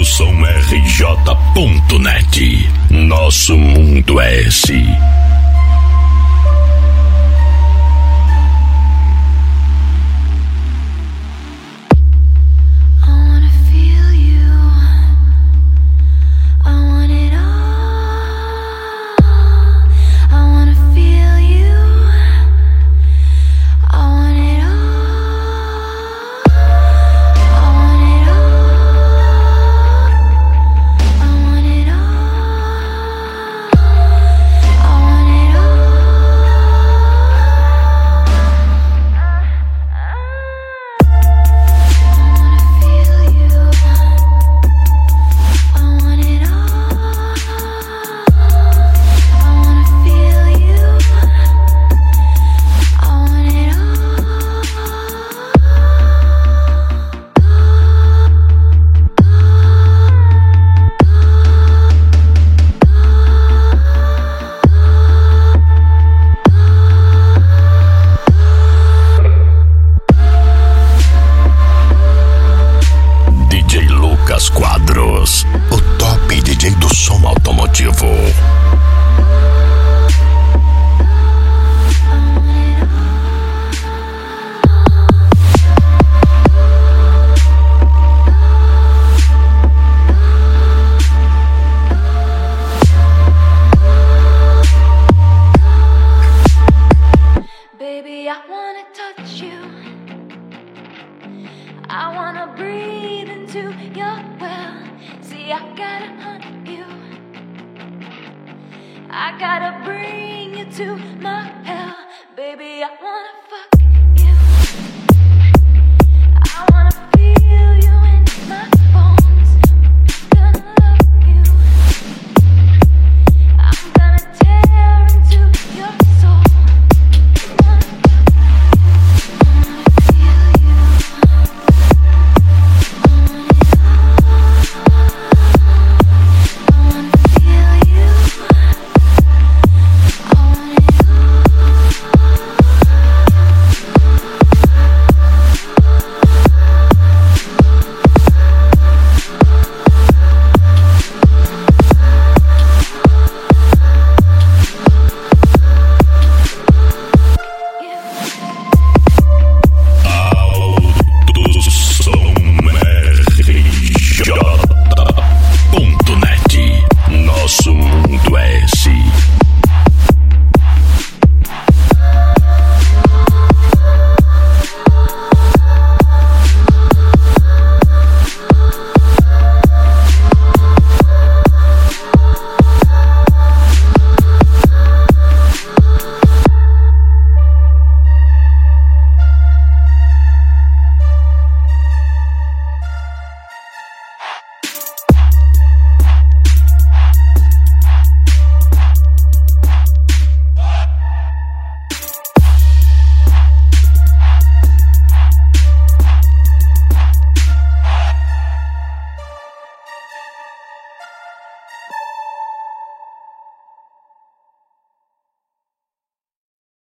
do som RJ.net. Nosso mundo é esse. Quadros, o top DJ do som automotivo. Baby, I wanna touch you. I wanna breathe into your well. See, I gotta hunt you. I gotta bring you to my hell. Baby, I wanna fuck